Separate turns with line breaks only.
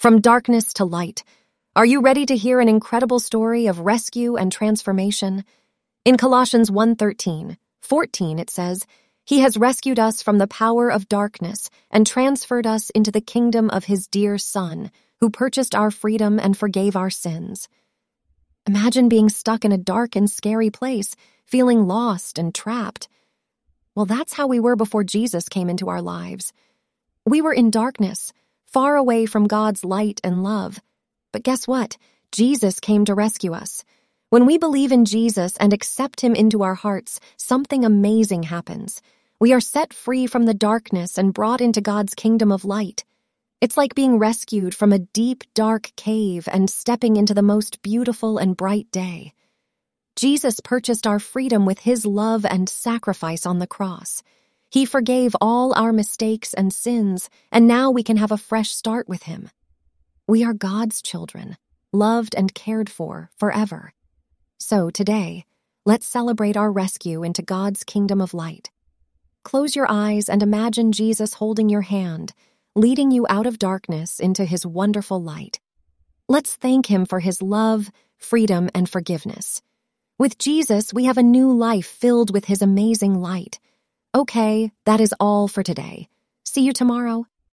From darkness to light. Are you ready to hear an incredible story of rescue and transformation? In Colossians 1:13-14 it says, "He has rescued us from the power of darkness and transferred us into the kingdom of His dear Son, who purchased our freedom and forgave our sins." Imagine being stuck in a dark and scary place, feeling lost and trapped. Well, that's how we were before Jesus came into our lives. We were in darkness, far away from God's light and love. But guess what? Jesus came to rescue us. When we believe in Jesus and accept Him into our hearts, something amazing happens. We are set free from the darkness and brought into God's kingdom of light. It's like being rescued from a deep, dark cave and stepping into the most beautiful and bright day. Jesus purchased our freedom with His love and sacrifice on the cross. He forgave all our mistakes and sins, and now we can have a fresh start with Him. We are God's children, loved and cared for forever. So today, let's celebrate our rescue into God's kingdom of light. Close your eyes and imagine Jesus holding your hand, leading you out of darkness into His wonderful light. Let's thank Him for His love, freedom, and forgiveness. With Jesus, we have a new life filled with His amazing light. Okay, that is all for today. See you tomorrow.